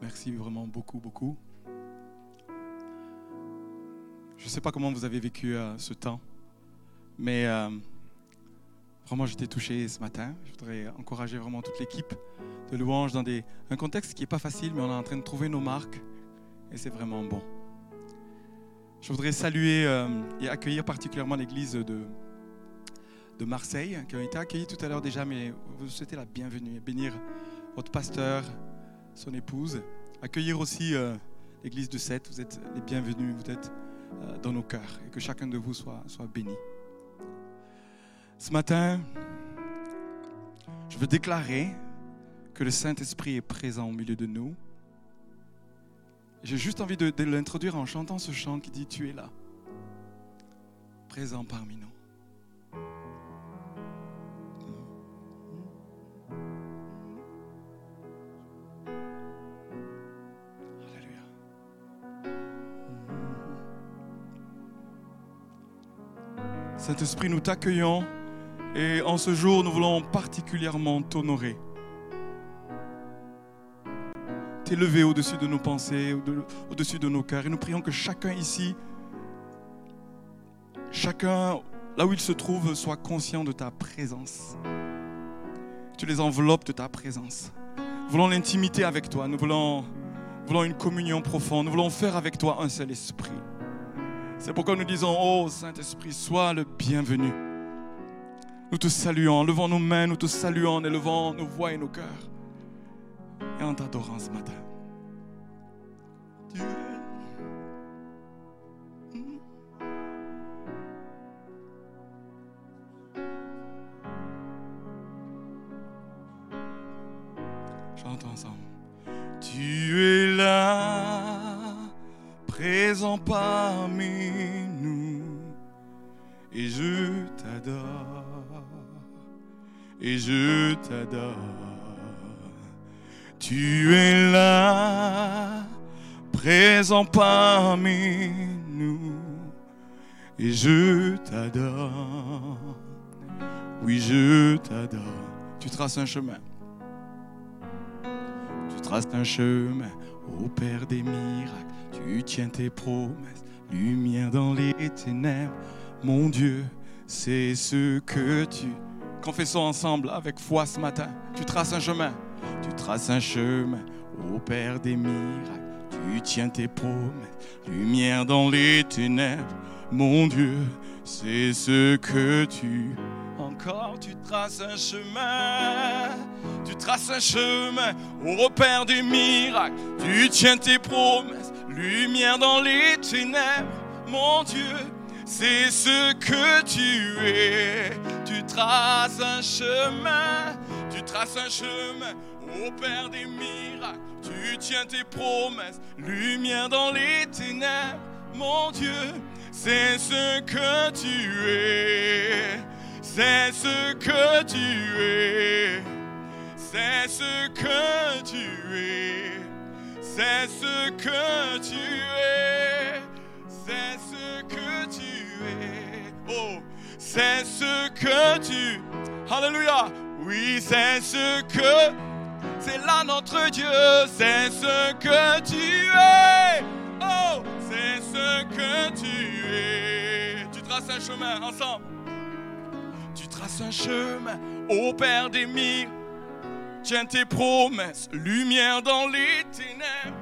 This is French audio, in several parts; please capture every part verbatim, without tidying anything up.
merci vraiment beaucoup, beaucoup. Je ne sais pas comment vous avez vécu euh, ce temps, mais euh, vraiment j'étais touché ce matin. Je voudrais encourager vraiment toute l'équipe de louanges dans des, un contexte qui n'est pas facile, mais on est en train de trouver nos marques et c'est vraiment bon. Je voudrais saluer euh, et accueillir particulièrement l'église de, de Marseille, qui a été accueillie tout à l'heure déjà, mais vous souhaitez la bienvenue et bénir votre pasteur, son épouse. Accueillir aussi euh, l'église de Sète, vous êtes les bienvenus, vous êtes euh, dans nos cœurs et que chacun de vous soit, soit béni. Ce matin, je veux déclarer que le Saint-Esprit est présent au milieu de nous. J'ai juste envie de, de l'introduire en chantant ce chant qui dit « Tu es là, présent parmi nous ». Saint-Esprit, nous t'accueillons et en ce jour, nous voulons particulièrement t'honorer. T'élever au-dessus de nos pensées, au-dessus de nos cœurs. Et nous prions que chacun ici, chacun là où il se trouve, soit conscient de ta présence. Tu les enveloppes de ta présence. Nous voulons l'intimité avec toi. Nous voulons, nous voulons une communion profonde. Nous voulons faire avec toi un seul esprit. C'est pourquoi nous disons, oh Saint-Esprit, sois le bienvenu. Nous te saluons, en levant nos mains, nous te saluons, en élevant nos voix et nos cœurs. Et en t'adorant ce matin. Dieu. Chantons ensemble. Tu es là, présent parmi nous, et je t'adore, et je t'adore. Tu es là, présent parmi nous, et je t'adore, oui je t'adore. Tu traces un chemin, tu traces un chemin, ô Père des miracles. Tu tiens tes promesses, lumière dans les ténèbres. Mon Dieu, c'est ce que tu... Confessons ensemble avec foi ce matin. Tu traces un chemin, tu traces un chemin, ô Père des miracles. Tu tiens tes promesses, lumière dans les ténèbres. Mon Dieu, c'est ce que tu... Encore, tu traces un chemin, tu traces un chemin, ô Père des miracles. Tu tiens tes promesses, lumière dans les ténèbres, mon Dieu, c'est ce que tu es. Tu traces un chemin, tu traces un chemin, ô Père des miracles. Tu tiens tes promesses, lumière dans les ténèbres, mon Dieu, c'est ce que tu es. C'est ce que tu es. C'est ce que tu es. C'est ce que tu es, c'est ce que tu es, oh, c'est ce que tu, alléluia, oui, c'est ce que, c'est là notre Dieu, c'est ce que tu es, oh, c'est ce que tu es. Tu traces un chemin ensemble, tu traces un chemin, ô Père des miracles. Tiens tes promesses, lumière dans les ténèbres.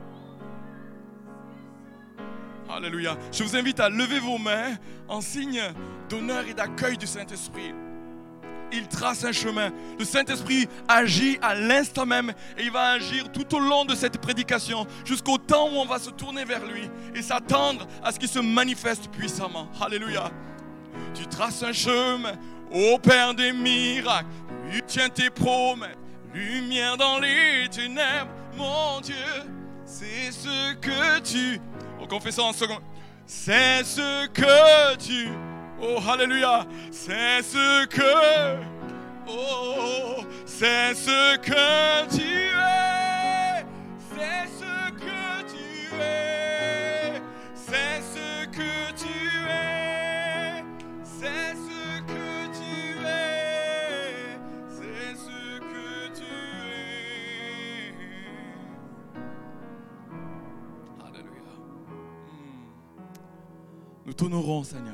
Alléluia. Je vous invite à lever vos mains en signe d'honneur et d'accueil du Saint-Esprit. Il trace un chemin. Le Saint-Esprit agit à l'instant même et il va agir tout au long de cette prédication jusqu'au temps où on va se tourner vers lui et s'attendre à ce qu'il se manifeste puissamment. Alléluia. Tu traces un chemin, ô Père des miracles. Tu tiens tes promesses. Lumière dans les ténèbres, mon Dieu, c'est ce que tu... Oh, confessons en second. C'est ce que tu... Oh, alléluia. C'est ce que... Oh, c'est ce que tu es. C'est ce que tu es. C'est ce que tu es. C'est ce que tu es. C'est ce que tu es. Nous t'honorons, Seigneur.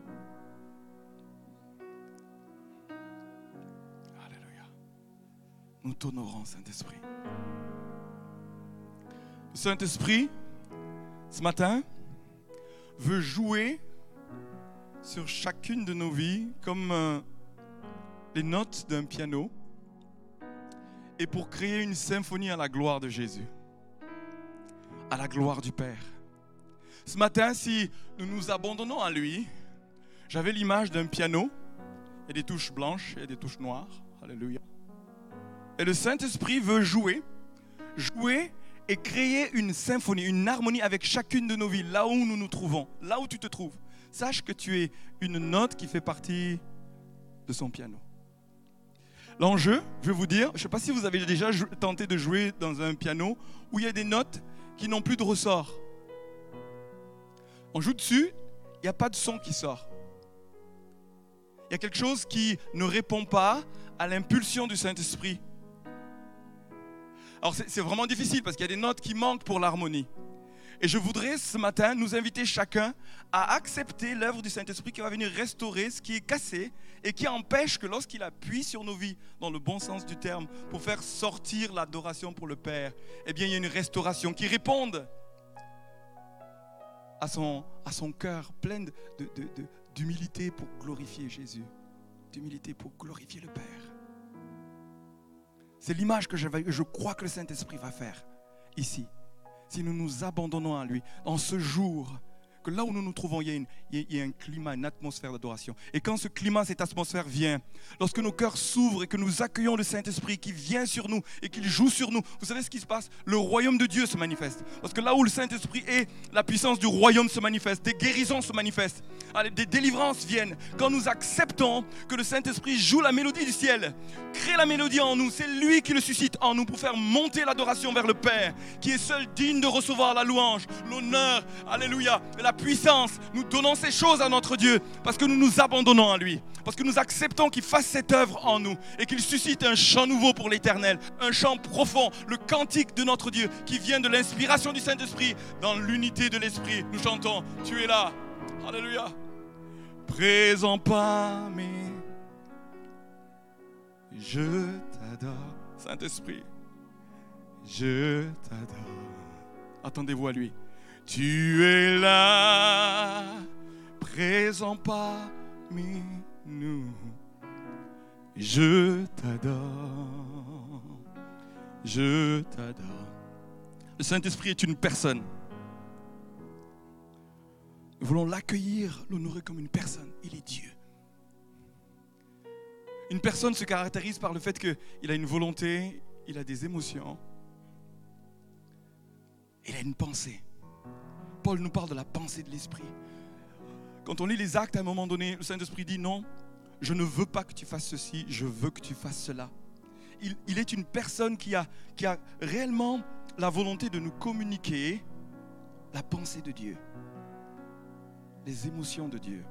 Alléluia. Nous t'honorons, Saint-Esprit. Le Saint-Esprit, ce matin, veut jouer sur chacune de nos vies comme euh, les notes d'un piano et pour créer une symphonie à la gloire de Jésus, à la gloire du Père. Ce matin, si nous nous abandonnons à lui, j'avais l'image d'un piano, il y a des touches blanches, il y a des touches noires, alléluia. Et le Saint-Esprit veut jouer, jouer et créer une symphonie, une harmonie avec chacune de nos vies, là où nous nous trouvons, là où tu te trouves. Sache que tu es une note qui fait partie de son piano. L'enjeu, je vais vous dire, je ne sais pas si vous avez déjà tenté de jouer dans un piano où il y a des notes qui n'ont plus de ressort. On joue dessus, il n'y a pas de son qui sort. Il y a quelque chose qui ne répond pas à l'impulsion du Saint-Esprit. Alors c'est, c'est vraiment difficile parce qu'il y a des notes qui manquent pour l'harmonie. Et je voudrais ce matin nous inviter chacun à accepter l'œuvre du Saint-Esprit qui va venir restaurer ce qui est cassé et qui empêche que lorsqu'il appuie sur nos vies, dans le bon sens du terme, pour faire sortir l'adoration pour le Père, eh bien il y a une restauration qui réponde à son, à son cœur plein de, de, de, d'humilité pour glorifier Jésus, d'humilité pour glorifier le Père. C'est l'image que je, je crois que le Saint-Esprit va faire ici. Si nous nous abandonnons à lui, en ce jour, que là où nous nous trouvons, il y a, une, il y a un climat, une atmosphère d'adoration. Et quand ce climat, cette atmosphère vient, lorsque nos cœurs s'ouvrent et que nous accueillons le Saint-Esprit qui vient sur nous et qu'il joue sur nous, vous savez ce qui se passe? Le royaume de Dieu se manifeste. Parce que là où le Saint-Esprit est, la puissance du royaume se manifeste, des guérisons se manifestent, des délivrances viennent. Quand nous acceptons que le Saint-Esprit joue la mélodie du ciel, crée la mélodie en nous, c'est lui qui le suscite en nous pour faire monter l'adoration vers le Père, qui est seul digne de recevoir la louange, l'honneur, alléluia, la puissance. Nous donnons ces choses à notre Dieu parce que nous nous abandonnons à lui, parce que nous acceptons qu'il fasse cette œuvre en nous et qu'il suscite un chant nouveau pour l'Éternel, un chant profond, le cantique de notre Dieu qui vient de l'inspiration du Saint-Esprit. Dans l'unité de l'Esprit, nous chantons, tu es là, alléluia. Présent parmi, je t'adore, Saint-Esprit, je t'adore. Attendez-vous à lui. Tu es là, présent parmi nous, je t'adore, je t'adore. Le Saint-Esprit est une personne. Nous voulons l'accueillir, l'honorer comme une personne. Il est Dieu. Une personne se caractérise par le fait qu'il a une volonté, il a des émotions, il a une pensée. Paul nous parle de la pensée de l'Esprit. Quand on lit les Actes, à un moment donné, le Saint-Esprit dit non, je ne veux pas que tu fasses ceci, je veux que tu fasses cela. Il, il est une personne qui a, qui a réellement la volonté de nous communiquer la pensée de Dieu, les émotions de Dieu.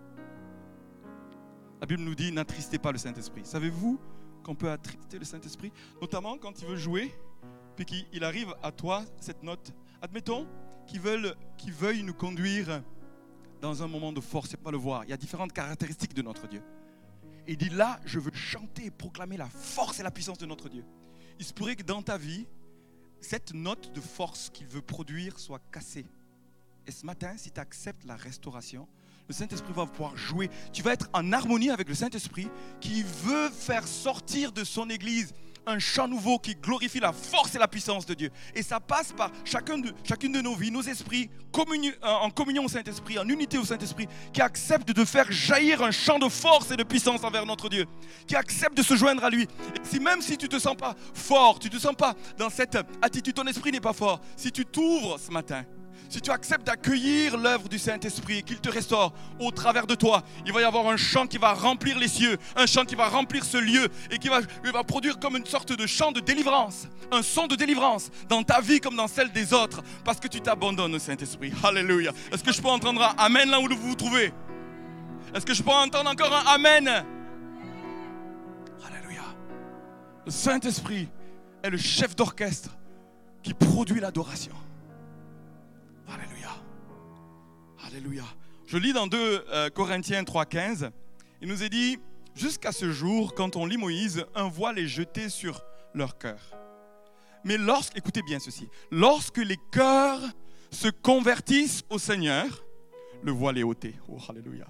La Bible nous dit, n'attristez pas le Saint-Esprit. Savez-vous qu'on peut attrister le Saint-Esprit? Notamment quand il veut jouer, puis qu'il arrive à toi, cette note. Admettons qu'il veuille, qu'il veuille nous conduire dans un moment de force, il ne faut pas le voir. Il y a différentes caractéristiques de notre Dieu. Et il dit là, je veux chanter et proclamer la force et la puissance de notre Dieu. Il se pourrait que dans ta vie, cette note de force qu'il veut produire soit cassée. Et ce matin, si tu acceptes la restauration, le Saint-Esprit va pouvoir jouer. Tu vas être en harmonie avec le Saint-Esprit qui veut faire sortir de son Église un chant nouveau qui glorifie la force et la puissance de Dieu. Et ça passe par chacun de, chacune de nos vies, nos esprits, communi- en communion au Saint-Esprit, en unité au Saint-Esprit, qui accepte de faire jaillir un chant de force et de puissance envers notre Dieu, qui accepte de se joindre à lui. Et si, même si tu ne te sens pas fort, tu ne te sens pas dans cette attitude, ton esprit n'est pas fort, si tu t'ouvres ce matin, si tu acceptes d'accueillir l'œuvre du Saint-Esprit et qu'il te restaure au travers de toi, il va y avoir un chant qui va remplir les cieux, un chant qui va remplir ce lieu et qui va, il va produire comme une sorte de chant de délivrance, un son de délivrance dans ta vie comme dans celle des autres, parce que tu t'abandonnes au Saint-Esprit. Alléluia. Est-ce que je peux entendre un amen là où vous vous trouvez? Est-ce que je peux entendre encore un amen? Alléluia. Le Saint-Esprit est le chef d'orchestre qui produit l'adoration. Alléluia. Alléluia. Je lis dans deux Corinthiens trois quinze, il nous est dit, jusqu'à ce jour, quand on lit Moïse, un voile est jeté sur leur cœur. Mais lorsque, écoutez bien ceci, lorsque les cœurs se convertissent au Seigneur, le voile est ôté. Oh, alléluia.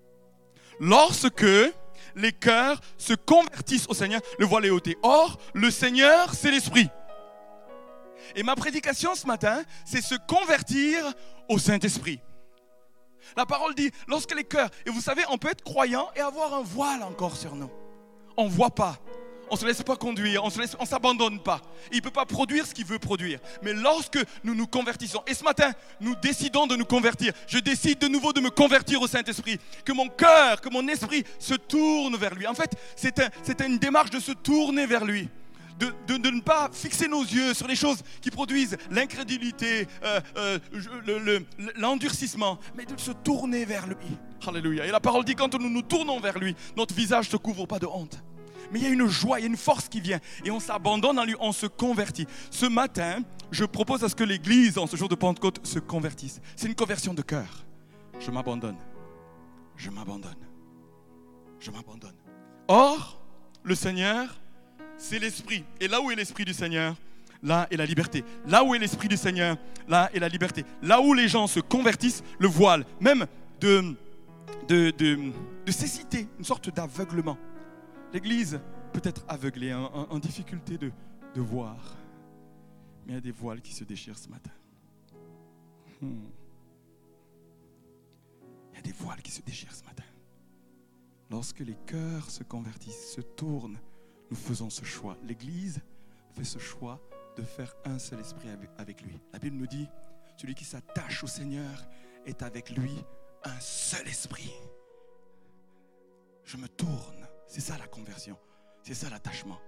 Lorsque les cœurs se convertissent au Seigneur, le voile est ôté. Or, le Seigneur, c'est l'Esprit. Et ma prédication ce matin, c'est se convertir au Saint-Esprit. La parole dit, lorsque les cœurs, et vous savez, on peut être croyant et avoir un voile encore sur nous. On ne voit pas, on ne se laisse pas conduire, on ne s'abandonne pas. Il ne peut pas produire ce qu'il veut produire. Mais lorsque nous nous convertissons, et ce matin, nous décidons de nous convertir, je décide de nouveau de me convertir au Saint-Esprit, que mon cœur, que mon esprit se tourne vers lui. En fait, c'est un, c'est une démarche de se tourner vers lui. De, de, de ne pas fixer nos yeux sur les choses qui produisent l'incrédulité, euh, euh, le, le, l'endurcissement, mais de se tourner vers lui. Alléluia. Et la parole dit, quand nous nous tournons vers lui, notre visage ne se couvre pas de honte. Mais il y a une joie, il y a une force qui vient. Et on s'abandonne en lui, on se convertit. Ce matin, je propose à ce que l'Église, en ce jour de Pentecôte, se convertisse. C'est une conversion de cœur. Je m'abandonne. Je m'abandonne. Je m'abandonne. Or, le Seigneur, c'est l'Esprit. Et là où est l'Esprit du Seigneur, là est la liberté. Là où est l'Esprit du Seigneur, là est la liberté. Là où les gens se convertissent, le voile, même de, de, de, de cécité, une sorte d'aveuglement. L'Église peut être aveuglée, en, en, en difficulté de, de voir. Mais il y a des voiles qui se déchirent ce matin. Hmm. Il y a des voiles qui se déchirent ce matin. Lorsque les cœurs se convertissent, se tournent, nous faisons ce choix. L'Église fait ce choix de faire un seul esprit avec lui. La Bible nous dit, celui qui s'attache au Seigneur est avec lui un seul esprit. Je me tourne. C'est ça la conversion. C'est ça l'attachement.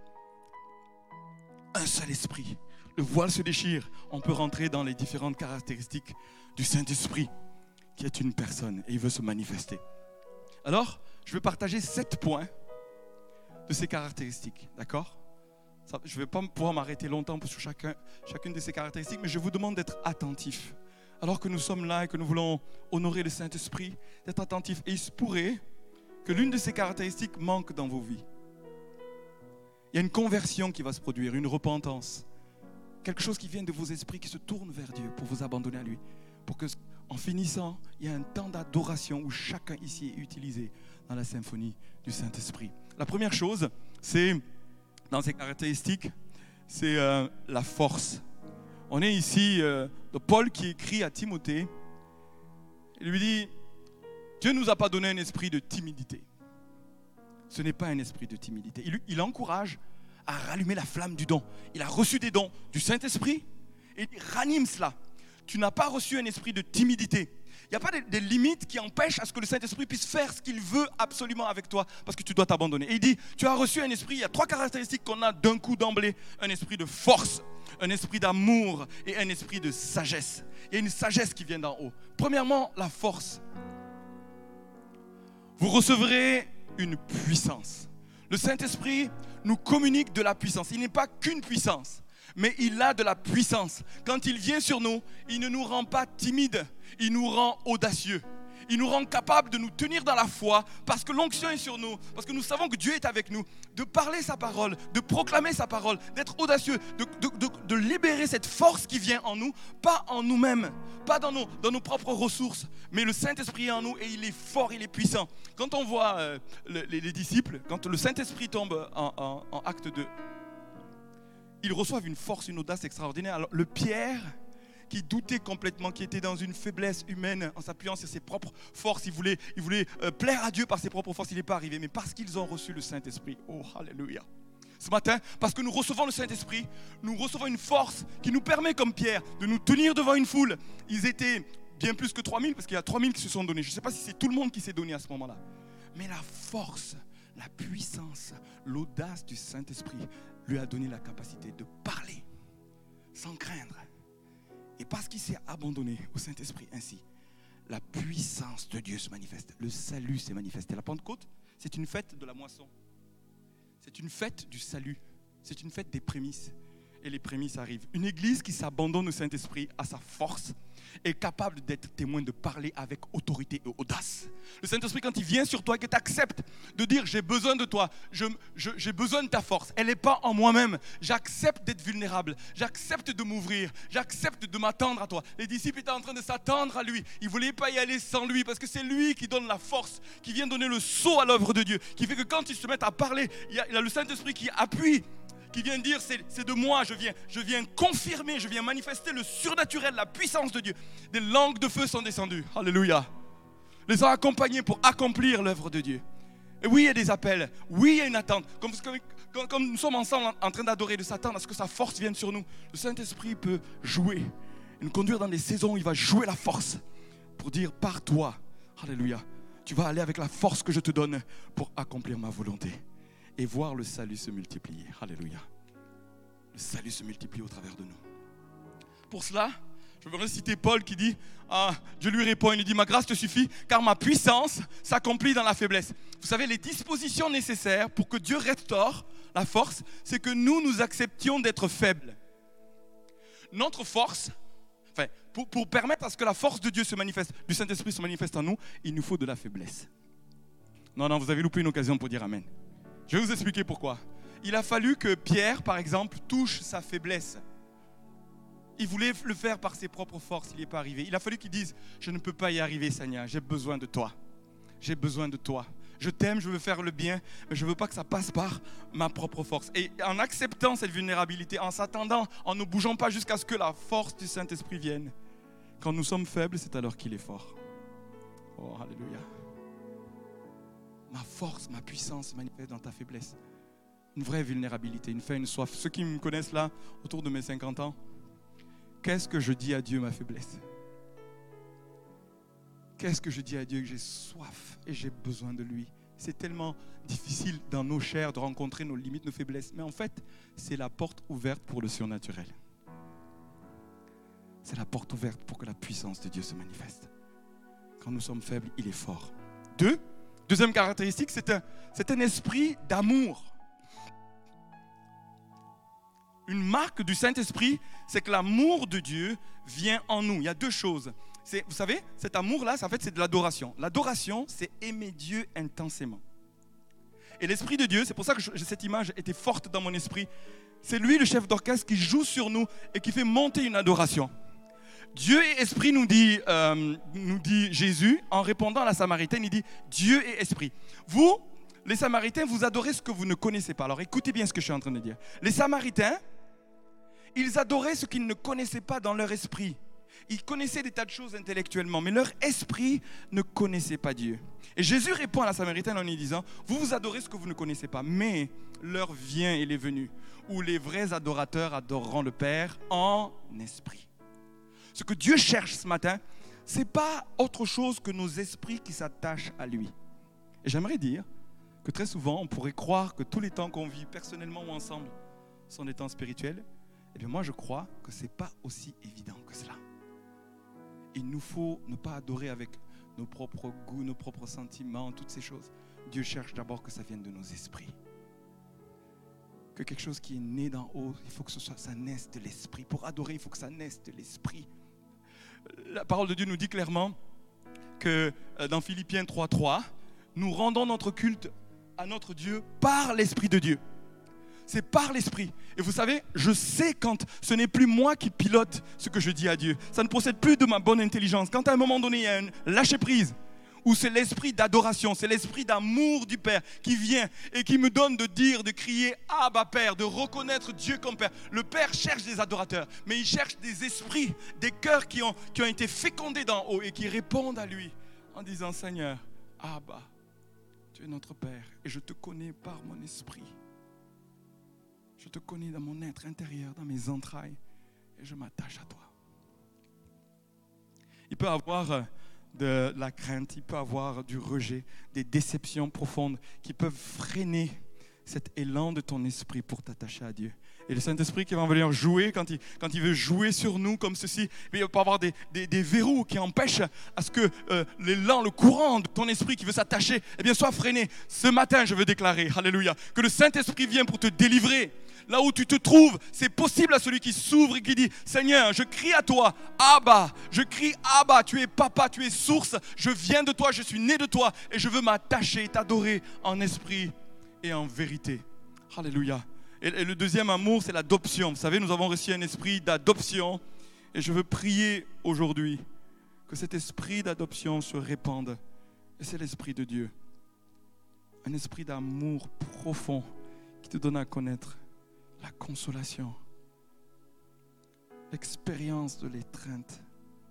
Un seul esprit. Le voile se déchire. On peut rentrer dans les différentes caractéristiques du Saint-Esprit, qui est une personne et il veut se manifester. Alors, je vais partager sept points de ces caractéristiques, d'accord ? Ça, je ne vais pas pouvoir m'arrêter longtemps sur chacun, chacune de ces caractéristiques, mais je vous demande d'être attentif. Alors que nous sommes là et que nous voulons honorer le Saint-Esprit, d'être attentif. Et il se pourrait que l'une de ces caractéristiques manque dans vos vies. Il y a une conversion qui va se produire, une repentance. Quelque chose qui vient de vos esprits, qui se tourne vers Dieu pour vous abandonner à lui. Pour que, en finissant, il y ait un temps d'adoration où chacun ici est utilisé dans la symphonie du Saint-Esprit. La première chose, c'est, dans ces caractéristiques, c'est euh, la force. On est ici, euh, de Paul qui écrit à Timothée, il lui dit, Dieu ne nous a pas donné un esprit de timidité. Ce n'est pas un esprit de timidité. Il, il encourage à rallumer la flamme du don. Il a reçu des dons du Saint-Esprit et il ranime cela. Tu n'as pas reçu un esprit de timidité. Il n'y a pas de, de limites qui empêchent à ce que le Saint-Esprit puisse faire ce qu'il veut absolument avec toi parce que tu dois t'abandonner. Et il dit, tu as reçu un esprit, il y a trois caractéristiques qu'on a d'un coup d'emblée. Un esprit de force, un esprit d'amour et un esprit de sagesse. Il y a une sagesse qui vient d'en haut. Premièrement, la force. Vous recevrez une puissance. Le Saint-Esprit nous communique de la puissance. Il n'est pas qu'une puissance, mais il a de la puissance. Quand il vient sur nous, il ne nous rend pas timides, il nous rend audacieux. Il nous rend capables de nous tenir dans la foi parce que l'onction est sur nous, parce que nous savons que Dieu est avec nous, de parler sa parole, de proclamer sa parole, d'être audacieux, de, de, de, de libérer cette force qui vient en nous, pas en nous-mêmes, pas dans nos, dans nos propres ressources, mais le Saint-Esprit est en nous et il est fort, il est puissant. Quand on voit euh, le, les, les disciples, quand le Saint-Esprit tombe en, en, en acte deux, ils reçoivent une force, une audace extraordinaire. Alors le Pierre, qui doutait complètement, qui était dans une faiblesse humaine en s'appuyant sur ses propres forces. Il voulait, il voulait euh, plaire à Dieu par ses propres forces. Il n'est pas arrivé, mais parce qu'ils ont reçu le Saint-Esprit. Oh, alléluia. Ce matin, parce que nous recevons le Saint-Esprit, nous recevons une force qui nous permet, comme Pierre, de nous tenir devant une foule. Ils étaient bien plus que trois mille, parce qu'il y a trois mille qui se sont donnés. Je ne sais pas si c'est tout le monde qui s'est donné à ce moment-là. Mais la force, la puissance, l'audace du Saint-Esprit lui a donné la capacité de parler sans craindre. Et parce qu'il s'est abandonné au Saint-Esprit ainsi, la puissance de Dieu se manifeste. Le salut s'est manifesté. La Pentecôte, c'est une fête de la moisson. C'est une fête du salut. C'est une fête des prémices. Et les prémices arrivent. Une église qui s'abandonne au Saint-Esprit, à sa force, est capable d'être témoin, de parler avec autorité et audace. Le Saint-Esprit, quand il vient sur toi, que tu acceptes de dire « j'ai besoin de toi, je, je, j'ai besoin de ta force », elle n'est pas en moi-même. J'accepte d'être vulnérable, j'accepte de m'ouvrir, j'accepte de m'attendre à toi. Les disciples étaient en train de s'attendre à lui. Ils ne voulaient pas y aller sans lui parce que c'est lui qui donne la force, qui vient donner le sceau à l'œuvre de Dieu, qui fait que quand ils se mettent à parler, il y a, il y a le Saint-Esprit qui appuie, qui vient dire c'est, c'est de moi, je viens, je viens confirmer, je viens manifester le surnaturel, la puissance de Dieu. Des langues de feu sont descendues, alléluia. Les ont accompagnés pour accomplir l'œuvre de Dieu. Et oui, il y a des appels, oui, il y a une attente. Comme, comme, comme nous sommes ensemble en, en train d'adorer, de s'attendre à ce que sa force vienne sur nous, le Saint-Esprit peut jouer, nous conduire dans des saisons où il va jouer la force pour dire par toi, alléluia, tu vas aller avec la force que je te donne pour accomplir ma volonté. Et voir le salut se multiplier. Alléluia. Le salut se multiplie au travers de nous. Pour cela, je voudrais citer Paul qui dit, ah, Dieu lui répond, il lui dit, ma grâce te suffit, car ma puissance s'accomplit dans la faiblesse. Vous savez, les dispositions nécessaires pour que Dieu restaure la force, c'est que nous, nous acceptions d'être faibles. Notre force, enfin, pour, pour permettre à ce que la force de Dieu se manifeste, du Saint-Esprit se manifeste en nous, il nous faut de la faiblesse. Non, non, vous avez loupé une occasion pour dire amen. Je vais vous expliquer pourquoi. Il a fallu que Pierre, par exemple, touche sa faiblesse. Il voulait le faire par ses propres forces, il n'y est pas arrivé. Il a fallu qu'il dise, je ne peux pas y arriver, Seigneur, j'ai besoin de toi. J'ai besoin de toi. Je t'aime, je veux faire le bien, mais je ne veux pas que ça passe par ma propre force. Et en acceptant cette vulnérabilité, en s'attendant, en ne bougeant pas jusqu'à ce que la force du Saint-Esprit vienne, quand nous sommes faibles, c'est alors qu'il est fort. Oh, alléluia. Ma force, ma puissance se manifeste dans ta faiblesse. Une vraie vulnérabilité, une faim, une soif. Ceux qui me connaissent là, autour de mes cinquante ans, qu'est-ce que je dis à Dieu, ma faiblesse? Qu'est-ce que je dis à Dieu? Que j'ai soif et j'ai besoin de lui. C'est tellement difficile dans nos chairs de rencontrer nos limites, nos faiblesses. Mais en fait, c'est la porte ouverte pour le surnaturel. C'est la porte ouverte pour que la puissance de Dieu se manifeste. Quand nous sommes faibles, il est fort. Deux, Deuxième caractéristique, c'est un, c'est un esprit d'amour. Une marque du Saint-Esprit, c'est que l'amour de Dieu vient en nous. Il y a deux choses. C'est, vous savez, cet amour-là, en fait, c'est de l'adoration. L'adoration, c'est aimer Dieu intensément. Et l'Esprit de Dieu, c'est pour ça que je, cette image était forte dans mon esprit. C'est lui, le chef d'orchestre, qui joue sur nous et qui fait monter une adoration. Dieu est esprit, nous dit, euh, nous dit Jésus, en répondant à la Samaritaine, il dit Dieu est esprit. Vous, les Samaritains, vous adorez ce que vous ne connaissez pas. Alors écoutez bien ce que je suis en train de dire. Les Samaritains, ils adoraient ce qu'ils ne connaissaient pas dans leur esprit. Ils connaissaient des tas de choses intellectuellement, mais leur esprit ne connaissait pas Dieu. Et Jésus répond à la Samaritaine en lui disant, vous vous adorez ce que vous ne connaissez pas, mais l'heure vient et elle est venue, où les vrais adorateurs adoreront le Père en esprit. Ce que Dieu cherche ce matin, ce n'est pas autre chose que nos esprits qui s'attachent à lui. Et j'aimerais dire que très souvent, on pourrait croire que tous les temps qu'on vit personnellement ou ensemble sont des temps spirituels. Eh bien moi, je crois que ce n'est pas aussi évident que cela. Il nous faut ne pas adorer avec nos propres goûts, nos propres sentiments, toutes ces choses. Dieu cherche d'abord que ça vienne de nos esprits. Que quelque chose qui est né d'en haut, il faut que ce soit, ça naisse de l'esprit. Pour adorer, il faut que ça naisse de l'esprit. La parole de Dieu nous dit clairement que dans Philippiens trois trois, nous rendons notre culte à notre Dieu par l'Esprit de Dieu. C'est par l'Esprit. Et vous savez, je sais quand ce n'est plus moi qui pilote ce que je dis à Dieu. Ça ne procède plus de ma bonne intelligence. Quand à un moment donné, il y a un lâcher-prise, où c'est l'esprit d'adoration, c'est l'esprit d'amour du Père qui vient et qui me donne de dire, de crier « Abba Père », de reconnaître Dieu comme Père. Le Père cherche des adorateurs, mais il cherche des esprits, des cœurs qui ont, qui ont été fécondés d'en haut et qui répondent à lui en disant « Seigneur, Abba, tu es notre Père et je te connais par mon esprit. Je te connais dans mon être intérieur, dans mes entrailles et je m'attache à toi. » Il peut avoir de la crainte, il peut avoir du rejet, des déceptions profondes qui peuvent freiner cet élan de ton esprit pour t'attacher à Dieu. Et le Saint-Esprit qui va venir jouer, quand il, quand il veut jouer sur nous comme ceci, il peut avoir des, des, des verrous qui empêchent à ce que euh, l'élan, le courant de ton esprit qui veut s'attacher, eh bien, soit freiné. Ce matin, je veux déclarer, alléluia, que le Saint-Esprit vient pour te délivrer. Là où tu te trouves, c'est possible à celui qui s'ouvre et qui dit, Seigneur, je crie à toi, Abba, je crie Abba, tu es papa, tu es source, je viens de toi, je suis né de toi et je veux m'attacher, t'adorer en esprit et en vérité. Alléluia. Et le deuxième amour, c'est l'adoption. Vous savez, nous avons reçu un esprit d'adoption. Et je veux prier aujourd'hui que cet esprit d'adoption se répande. Et c'est l'esprit de Dieu. Un esprit d'amour profond qui te donne à connaître la consolation, l'expérience de l'étreinte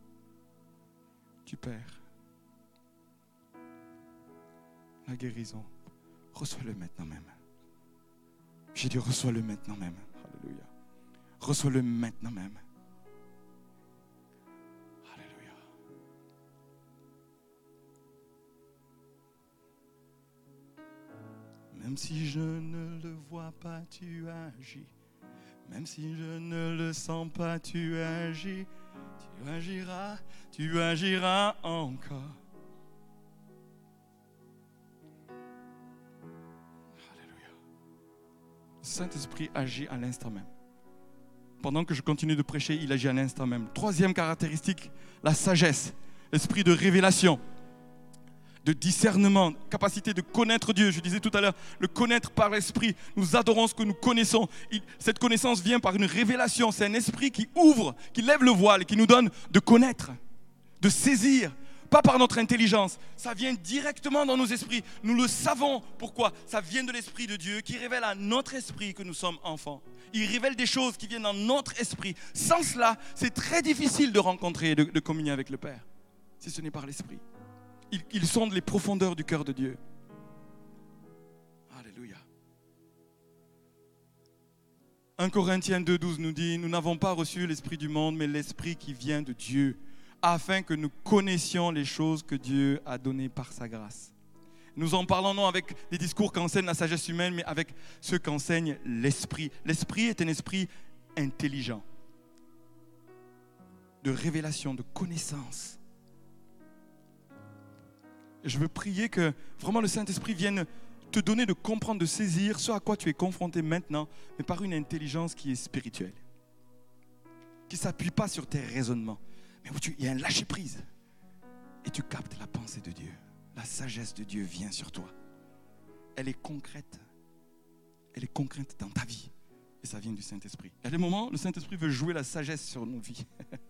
du Père, la guérison. Reçois-le maintenant même. J'ai dit, reçois-le maintenant même. Alléluia. Reçois-le maintenant même. Alléluia. Même si je ne le vois pas, tu agis. Même si je ne le sens pas, tu agis. Tu agiras, tu agiras encore. Saint-Esprit agit à l'instant même. Pendant que je continue de prêcher, il agit à l'instant même. Troisième caractéristique, la sagesse, l'esprit de révélation, de discernement, capacité de connaître Dieu. Je disais tout à l'heure, le connaître par l'esprit. Nous adorons ce que nous connaissons. Il, cette connaissance vient par une révélation. C'est un esprit qui ouvre, qui lève le voile et qui nous donne de connaître, de saisir. Pas par notre intelligence, ça vient directement dans nos esprits. Nous le savons. Pourquoi ? Ça vient de l'Esprit de Dieu qui révèle à notre esprit que nous sommes enfants. Il révèle des choses qui viennent dans notre esprit. Sans cela, c'est très difficile de rencontrer et de, de communier avec le Père, si ce n'est par l'Esprit. Il, il sonde les profondeurs du cœur de Dieu. Alléluia. un Corinthiens deux douze nous dit, nous n'avons pas reçu l'Esprit du monde, mais l'Esprit qui vient de Dieu, afin que nous connaissions les choses que Dieu a données par sa grâce. Nous en parlons non avec des discours qu'enseigne la sagesse humaine, mais avec ce qu'enseigne l'Esprit. L'Esprit est un esprit intelligent, de révélation, de connaissance. Et je veux prier que vraiment le Saint-Esprit vienne te donner de comprendre, de saisir ce à quoi tu es confronté maintenant, mais par une intelligence qui est spirituelle, qui ne s'appuie pas sur tes raisonnements, mais où tu, il y a un lâcher-prise et tu captes la pensée de Dieu. La sagesse de Dieu vient sur toi. Elle est concrète. Elle est concrète dans ta vie. Et ça vient du Saint-Esprit. Il y a des moments où le Saint-Esprit veut jouer la sagesse sur nos vies.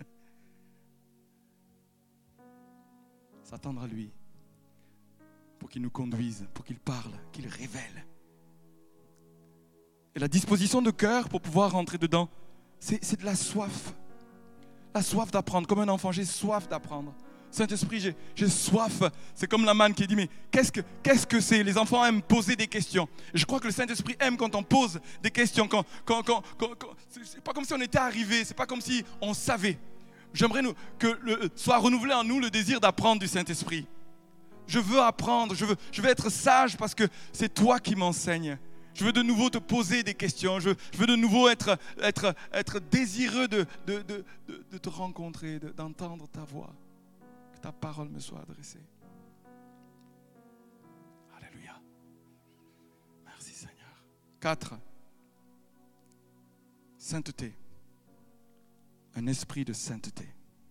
S'attendre à lui pour qu'il nous conduise, pour qu'il parle, qu'il révèle. Et la disposition de cœur pour pouvoir rentrer dedans, c'est, c'est de la soif. La soif d'apprendre, comme un enfant, j'ai soif d'apprendre. Saint-Esprit, j'ai, j'ai soif. C'est comme la manne qui dit, mais qu'est-ce que, qu'est-ce que c'est ? Les enfants aiment poser des questions. Et je crois que le Saint-Esprit aime quand on pose des questions. Quand, quand, quand, quand, quand, c'est pas comme si on était arrivé, c'est pas comme si on savait. J'aimerais nous, que le, soit renouvelé en nous le désir d'apprendre du Saint-Esprit. Je veux apprendre, je veux, je veux être sage parce que c'est toi qui m'enseignes. Je veux de nouveau te poser des questions. Je, je veux de nouveau être, être, être désireux de, de, de, de, de te rencontrer, de, d'entendre ta voix. Que ta parole me soit adressée. Alléluia. Merci Seigneur. Quatre. Sainteté. Un esprit de sainteté.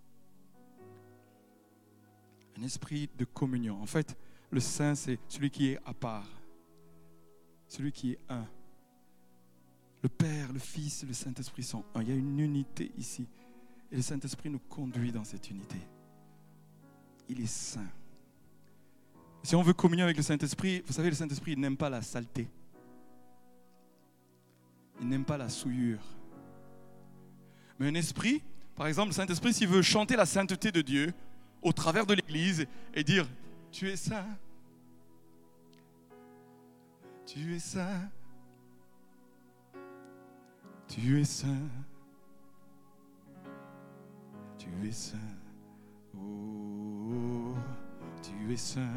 Un esprit de communion. En fait, le saint, c'est celui qui est à part. Celui qui est un. Le Père, le Fils et le Saint-Esprit sont un. Il y a une unité ici. Et le Saint-Esprit nous conduit dans cette unité. Il est saint. Si on veut communier avec le Saint-Esprit, vous savez, le Saint-Esprit, il n'aime pas la saleté. Il n'aime pas la souillure. Mais un esprit, par exemple, le Saint-Esprit, s'il veut chanter la sainteté de Dieu au travers de l'Église et dire « Tu es saint ». Tu es saint, tu es saint, tu es saint, oh, tu es saint,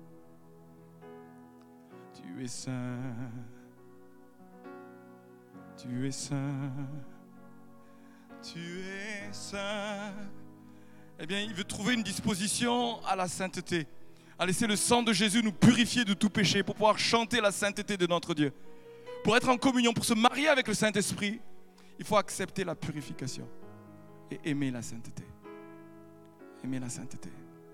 tu es saint, Tu es saint. Tu es saint. Eh bien, il veut trouver une disposition à la sainteté, à laisser le sang de Jésus nous purifier de tout péché pour pouvoir chanter la sainteté de notre Dieu. Pour être en communion, pour se marier avec le Saint-Esprit, il faut accepter la purification et aimer la sainteté. Aimer la sainteté.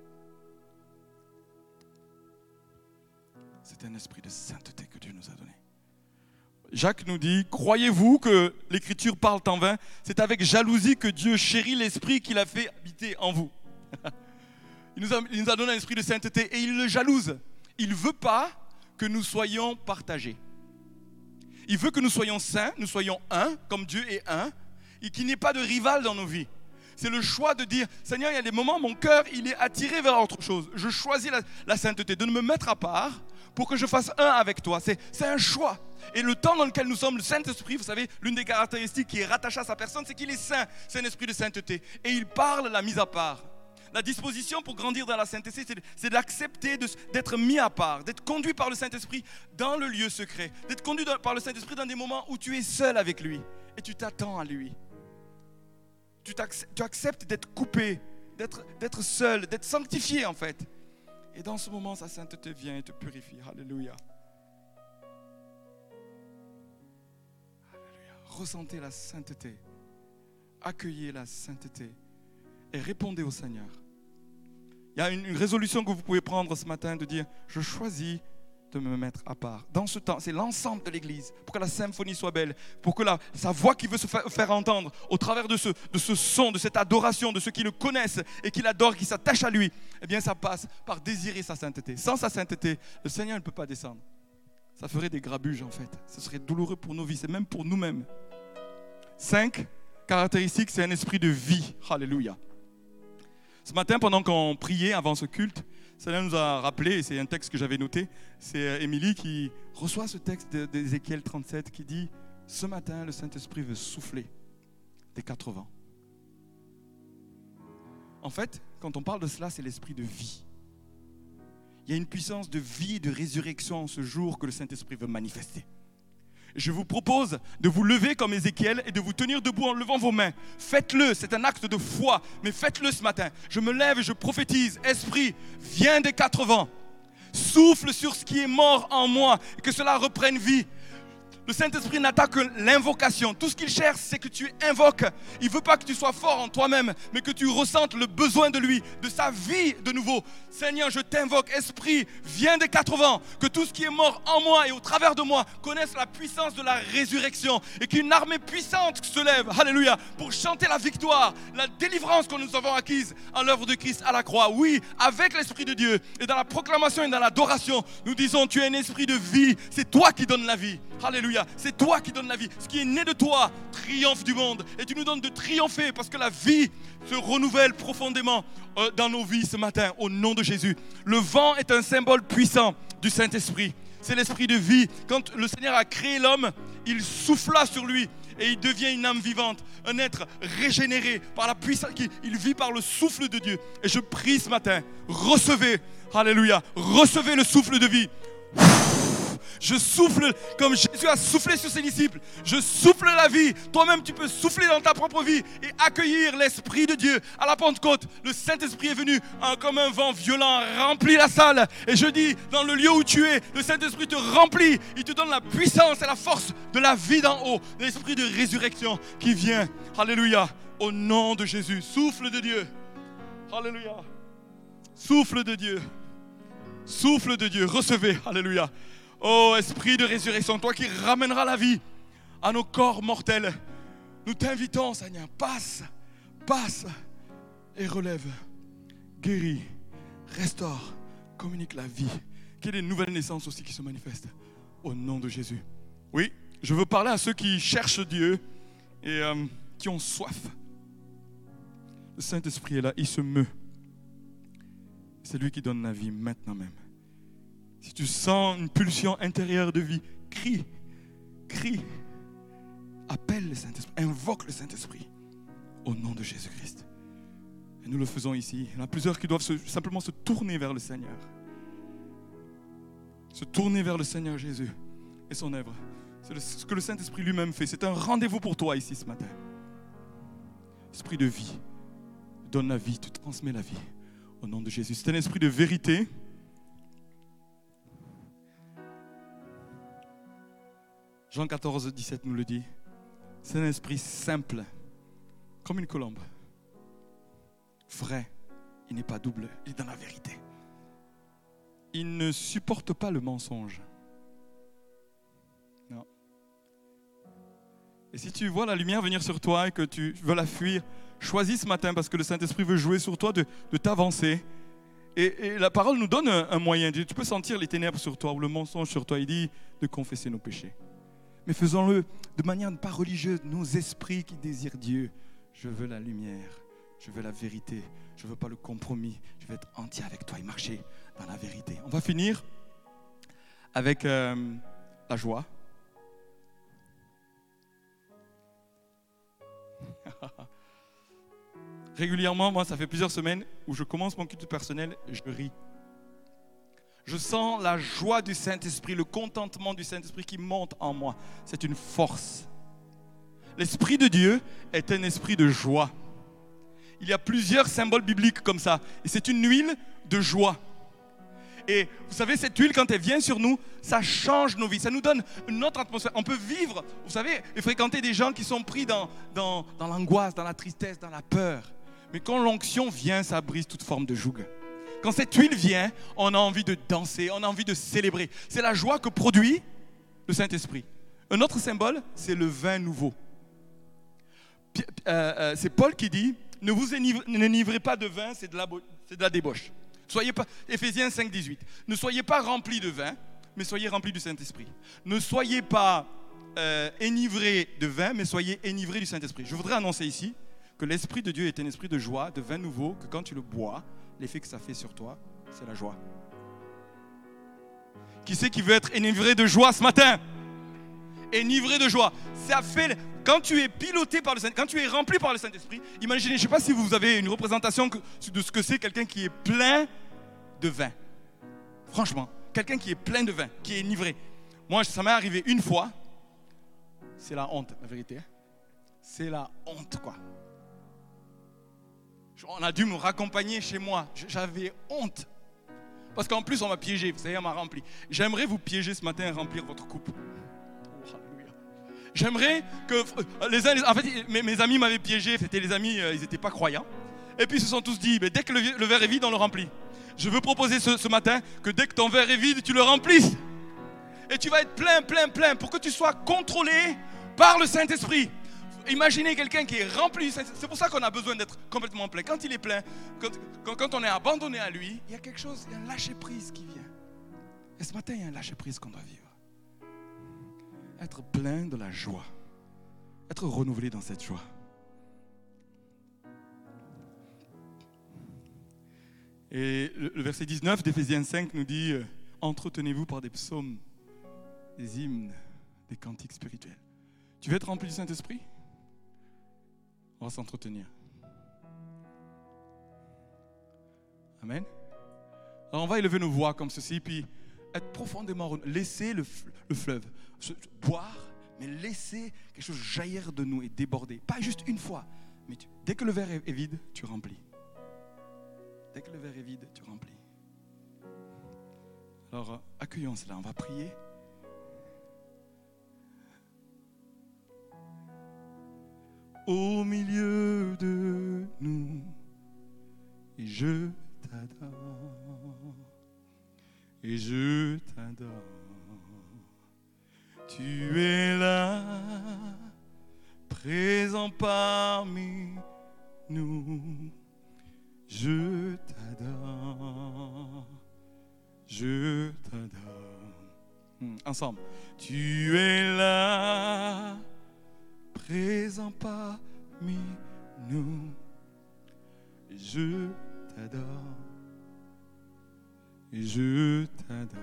C'est un esprit de sainteté que Dieu nous a donné. Jacques nous dit, croyez-vous que l'Écriture parle en vain? C'est avec jalousie que Dieu chérit l'esprit qu'il a fait habiter en vous. Il nous a, il nous a donné un esprit de sainteté et il le jalouse. Il ne veut pas que nous soyons partagés. Il veut que nous soyons saints, nous soyons un, comme Dieu est un, et qu'il n'y ait pas de rival dans nos vies. C'est le choix de dire, Seigneur, il y a des moments, mon cœur, il est attiré vers autre chose. Je choisis la, la sainteté, de me mettre à part pour que je fasse un avec toi. C'est, c'est un choix. Et le temps dans lequel nous sommes, le Saint-Esprit, vous savez, l'une des caractéristiques qui est rattachée à sa personne, c'est qu'il est saint. C'est un esprit de sainteté. Et il parle la mise à part. La disposition pour grandir dans la sainteté, c'est, c'est d'accepter de, d'être mis à part, d'être conduit par le Saint-Esprit dans le lieu secret, d'être conduit par le Saint-Esprit dans des moments où tu es seul avec lui et tu t'attends à lui. Tu, tu acceptes d'être coupé, d'être, d'être seul, d'être sanctifié en fait. Et dans ce moment, sa sainteté vient et te purifie. Alléluia. Alléluia. Ressentez la sainteté. Accueillez la sainteté. Et répondez au Seigneur. Il y a une, une résolution que vous pouvez prendre ce matin de dire, je choisis de me mettre à part. Dans ce temps, c'est l'ensemble de l'Église, pour que la symphonie soit belle, pour que la, sa voix qui veut se faire, faire entendre au travers de ce, de ce son, de cette adoration, de ceux qui le connaissent et qui l'adorent, qui s'attachent à lui, eh bien ça passe par désirer sa sainteté. Sans sa sainteté, le Seigneur ne peut pas descendre. Ça ferait des grabuges en fait. Ce serait douloureux pour nos vies, c'est même pour nous-mêmes. Cinq caractéristiques, c'est un esprit de vie. Alléluia. Ce matin, pendant qu'on priait avant ce culte, Cela nous a rappelé, et c'est un texte que j'avais noté, c'est Émilie qui reçoit ce texte d'Ézéchiel trente-sept qui dit « Ce matin, le Saint-Esprit veut souffler des quatre vents. » En fait, quand on parle de cela, c'est l'esprit de vie. Il y a une puissance de vie, de résurrection en ce jour que le Saint-Esprit veut manifester. Je vous propose de vous lever comme Ézéchiel et de vous tenir debout en levant vos mains. Faites-le, c'est un acte de foi, mais faites-le ce matin. Je me lève et je prophétise. Esprit, viens des quatre vents. Souffle sur ce qui est mort en moi et que cela reprenne vie. Le Saint-Esprit n'attend que l'invocation. Tout ce qu'il cherche, c'est que tu invoques. Il ne veut pas que tu sois fort en toi-même, mais que tu ressentes le besoin de lui, de sa vie de nouveau. Seigneur, je t'invoque. Esprit, viens des quatre vents. Que tout ce qui est mort en moi et au travers de moi connaisse la puissance de la résurrection. Et qu'une armée puissante se lève, alléluia, pour chanter la victoire, la délivrance que nous avons acquise en l'œuvre de Christ à la croix. Oui, avec l'Esprit de Dieu. Et dans la proclamation et dans l'adoration, nous disons, tu es un esprit de vie. C'est toi qui donnes la vie. Alléluia. C'est toi qui donnes la vie. Ce qui est né de toi triomphe du monde. Et tu nous donnes de triompher parce que la vie se renouvelle profondément euh, dans nos vies ce matin au nom de Jésus. Le vent est un symbole puissant du Saint-Esprit. C'est l'esprit de vie. Quand le Seigneur a créé l'homme, il souffla sur lui et il devient une âme vivante, un être régénéré par la puissance. Il vit par le souffle de Dieu. Et je prie ce matin, recevez, alléluia, recevez le souffle de vie. Je souffle comme Jésus a soufflé sur ses disciples. Je souffle la vie. Toi-même, tu peux souffler dans ta propre vie et accueillir l'Esprit de Dieu. À la Pentecôte, le Saint-Esprit est venu hein, comme un vent violent, remplit la salle. Et je dis, dans le lieu où tu es, le Saint-Esprit te remplit. Il te donne la puissance et la force de la vie d'en haut. L'Esprit de résurrection qui vient. Alléluia. Au nom de Jésus. Souffle de Dieu. Alléluia. Souffle de Dieu. Souffle de Dieu. Recevez. Alléluia. Oh, esprit de résurrection, toi qui ramèneras la vie à nos corps mortels, nous t'invitons, Seigneur, passe, passe et relève, guéris, restaure, communique la vie. Qu'il y ait des nouvelles naissances aussi qui se manifestent au nom de Jésus. Oui, je veux parler à ceux qui cherchent Dieu et euh, qui ont soif. Le Saint-Esprit est là, il se meut. C'est lui qui donne la vie maintenant même. Si tu sens une pulsion intérieure de vie, crie, crie, appelle le Saint-Esprit, invoque le Saint-Esprit au nom de Jésus-Christ. Et nous le faisons ici. Il y en a plusieurs qui doivent se, simplement se tourner vers le Seigneur. Se tourner vers le Seigneur Jésus et son œuvre. C'est ce que le Saint-Esprit lui-même fait. C'est un rendez-vous pour toi ici ce matin. Esprit de vie, donne la vie, te transmet la vie au nom de Jésus. C'est un esprit de vérité. Jean quatorze, dix-sept nous le dit. C'est un esprit simple, comme une colombe. Vrai, il n'est pas double, il est dans la vérité. Il ne supporte pas le mensonge. Non. Et si tu vois la lumière venir sur toi et que tu veux la fuir, choisis ce matin parce que le Saint-Esprit veut jouer sur toi de, de t'avancer. Et, et la parole nous donne un, un moyen. Tu peux sentir les ténèbres sur toi ou le mensonge sur toi. Il dit de confesser nos péchés. Mais faisons-le de manière pas religieuse. Nos esprits qui désirent Dieu. Je veux la lumière. Je veux la vérité. Je ne veux pas le compromis. Je veux être entier avec toi et marcher dans la vérité. On va finir avec euh, la joie. Régulièrement, moi, ça fait plusieurs semaines où je commence mon culte personnel, je ris. Je sens la joie du Saint-Esprit, le contentement du Saint-Esprit qui monte en moi. C'est une force. L'Esprit de Dieu est un esprit de joie. Il y a plusieurs symboles bibliques comme ça. Et c'est une huile de joie. Et vous savez, cette huile, quand elle vient sur nous, ça change nos vies. Ça nous donne une autre atmosphère. On peut vivre, vous savez, et fréquenter des gens qui sont pris dans, dans, dans l'angoisse, dans la tristesse, dans la peur. Mais quand l'onction vient, ça brise toute forme de joug. Quand cette huile vient, on a envie de danser, on a envie de célébrer. C'est la joie que produit le Saint-Esprit. Un autre symbole, c'est le vin nouveau. Euh, euh, c'est Paul qui dit, ne vous enivrez pas de vin, c'est de la, c'est de la débauche. Soyez pas, Éphésiens cinq, dix-huit. Ne soyez pas remplis de vin, mais soyez remplis du Saint-Esprit. Ne soyez pas euh, enivrés de vin, mais soyez enivrés du Saint-Esprit. Je voudrais annoncer ici que l'Esprit de Dieu est un esprit de joie, de vin nouveau, que quand tu le bois, l'effet que ça fait sur toi, c'est la joie. Qui c'est qui veut être enivré de joie ce matin? Enivré de joie. Ça fait, quand tu es piloté par le Saint, quand tu es rempli par le Saint-Esprit, imaginez, je ne sais pas si vous avez une représentation de ce que c'est quelqu'un qui est plein de vin. Franchement, quelqu'un qui est plein de vin, qui est enivré. Moi, ça m'est arrivé une fois. C'est la honte, la vérité. C'est la honte, quoi. On a dû me raccompagner chez moi. J'avais honte. Parce qu'en plus, on m'a piégé. Vous savez, on m'a rempli. J'aimerais vous piéger ce matin et remplir votre coupe. Oh, alléluia. J'aimerais que les uns, en fait, mes, mes amis m'avaient piégé. C'était les amis, ils n'étaient pas croyants. Et puis ils se sont tous dit, mais dès que le, le verre est vide, on le remplit. Je veux proposer ce, ce matin que dès que ton verre est vide, tu le remplisses. Et tu vas être plein, plein, plein pour que tu sois contrôlé par le Saint-Esprit. Imaginez quelqu'un qui est rempli. C'est pour ça qu'on a besoin d'être complètement plein. Quand il est plein, quand, quand, quand on est abandonné à lui, il y a quelque chose, il y a un lâcher-prise qui vient. Et ce matin, il y a un lâcher-prise qu'on doit vivre. Être plein de la joie. Être renouvelé dans cette joie. Et le, le verset dix-neuf d'Éphésiens cinq nous dit euh, « Entretenez-vous par des psaumes, des hymnes, des cantiques spirituels. » Tu veux être rempli du Saint-Esprit? On va s'entretenir. Amen. Alors on va élever nos voix comme ceci, puis être profondément renouvelé. Laisser le, le fleuve boire, mais laisser quelque chose jaillir de nous et déborder. Pas juste une fois, mais tu, dès que le verre est, est vide, tu remplis. Dès que le verre est vide, tu remplis. Alors accueillons cela, on va prier. Au milieu de nous, et je t'adore, et je t'adore. Tu es là, présent parmi nous, je t'adore, je t'adore. Hum, ensemble. Tu es là, présent parmi nous, je t'adore, et je t'adore.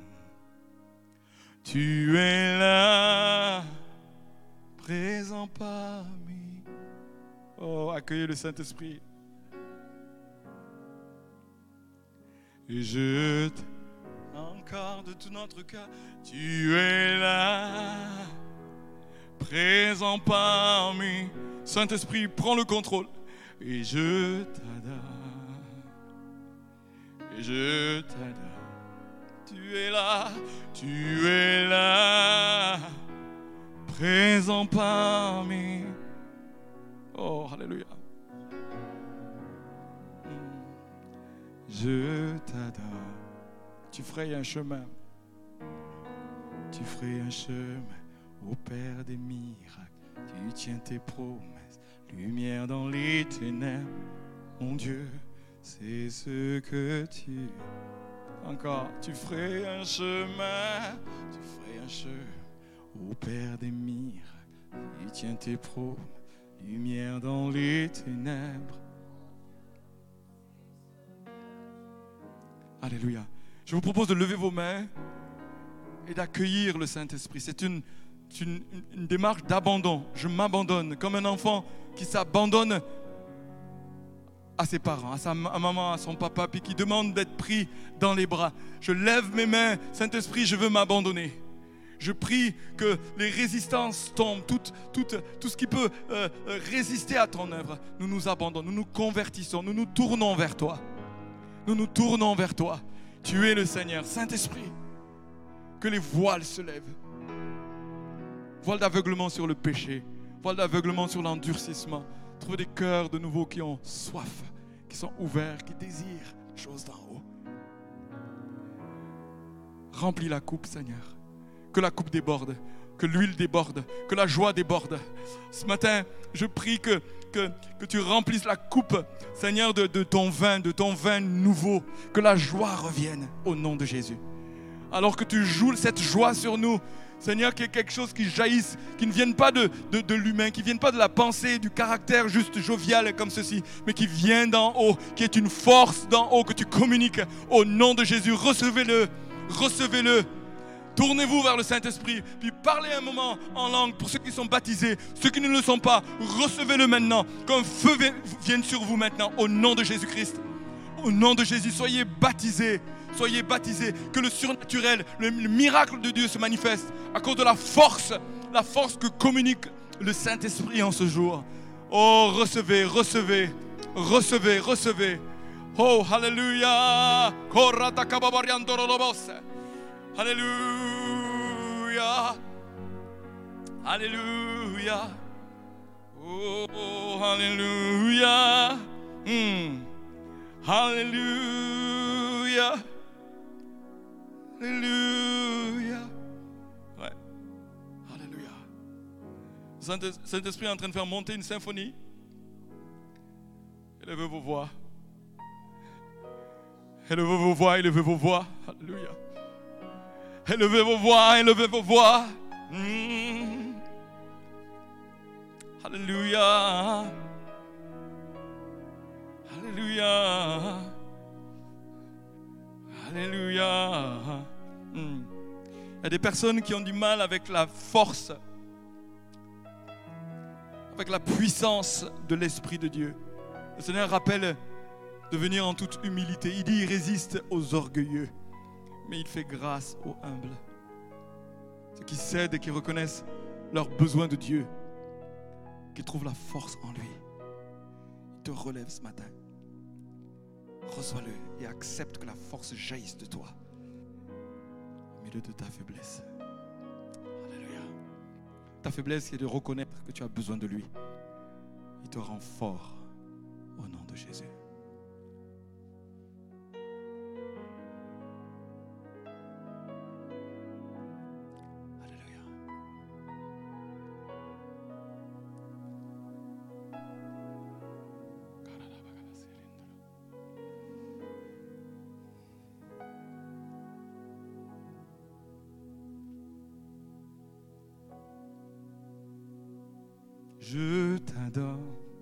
Tu es là, présent parmi. Oh, accueillez le Saint-Esprit. Et je t'adore. encore de tout notre cœur. Tu es là, présent parmi. Saint-Esprit, prends le contrôle. Et je t'adore, et je t'adore. Tu es là, tu es là, présent parmi. Oh, alléluia. Je t'adore. Tu frayes un chemin. Tu frayes un chemin au Père des miracles. Tu tiens tes promesses. Lumière dans les ténèbres. Mon Dieu, c'est ce que tu... Encore, tu frayes un chemin. Tu frayes un chemin au Père des miracles. Tu tiens tes promesses. Lumière dans les ténèbres. Alléluia. Je vous propose de lever vos mains et d'accueillir le Saint-Esprit. C'est une, une, une démarche d'abandon. Je m'abandonne comme un enfant qui s'abandonne à ses parents, à sa à maman, à son papa, puis qui demande d'être pris dans les bras. Je lève mes mains. Saint-Esprit, je veux m'abandonner. Je prie que les résistances tombent, tout, tout, tout ce qui peut euh, résister à ton œuvre. Nous nous abandonnons, nous nous convertissons, nous nous tournons vers toi. Nous nous tournons vers toi. Tu es le Seigneur. Saint-Esprit, que les voiles se lèvent. Voile d'aveuglement sur le péché. Voile d'aveuglement sur l'endurcissement. Trouve des cœurs de nouveau qui ont soif, qui sont ouverts, qui désirent les choses d'en haut. Remplis la coupe, Seigneur. Que la coupe déborde, que l'huile déborde, que la joie déborde. Ce matin, je prie que, que, que tu remplisses la coupe, Seigneur, de, de ton vin, de ton vin nouveau. Que la joie revienne au nom de Jésus. Alors que tu joues cette joie sur nous, Seigneur, qu'il y ait quelque chose qui jaillisse, qui ne vienne pas de, de, de l'humain, qui ne vienne pas de la pensée, du caractère juste jovial comme ceci, mais qui vient d'en haut, qui est une force d'en haut que tu communiques au nom de Jésus. Recevez-le, recevez-le. Tournez-vous vers le Saint-Esprit, puis parlez un moment en langue pour ceux qui sont baptisés, ceux qui ne le sont pas, recevez-le maintenant, qu'un feu vienne sur vous maintenant, au nom de Jésus-Christ. Au nom de Jésus, soyez baptisés, soyez baptisés, que le surnaturel, le, le miracle de Dieu se manifeste à cause de la force, la force que communique le Saint-Esprit en ce jour. Oh, recevez, recevez, recevez, recevez. Oh, hallelujah. Alléluia, Alléluia, oh, Alléluia, mm. Alléluia, Alléluia, ouais, Alléluia. Saint-Esprit est en train de faire monter une symphonie. Élevez vos voix, élevez vos voix, élevez vos voix, Alléluia. Élevez vos voix, élevez vos voix. Mmh. Alléluia. Alléluia. Alléluia. Mmh. Il y a des personnes qui ont du mal avec la force, avec la puissance de l'Esprit de Dieu. Le Seigneur rappelle de venir en toute humilité. Il dit, il résiste aux orgueilleux, mais il fait grâce aux humbles. Ceux qui cèdent et qui reconnaissent leurs besoins de Dieu, qui trouvent la force en lui. Il te relève ce matin. Reçois-le et accepte que la force jaillisse de toi au milieu de ta faiblesse. Alléluia. Ta faiblesse, c'est de reconnaître que tu as besoin de lui. Il te rend fort au nom de Jésus. Je t'adore,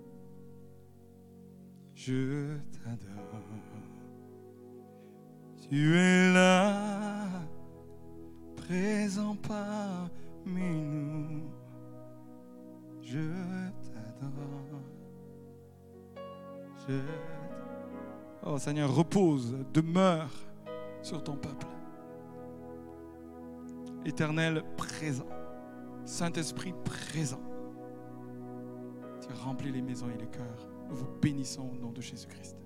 je t'adore, tu es là, présent parmi nous, je t'adore, je t'adore. Oh Seigneur, repose, demeure sur ton peuple, Éternel présent, Saint-Esprit présent, tu remplis les maisons et les cœurs. Nous vous bénissons au nom de Jésus-Christ.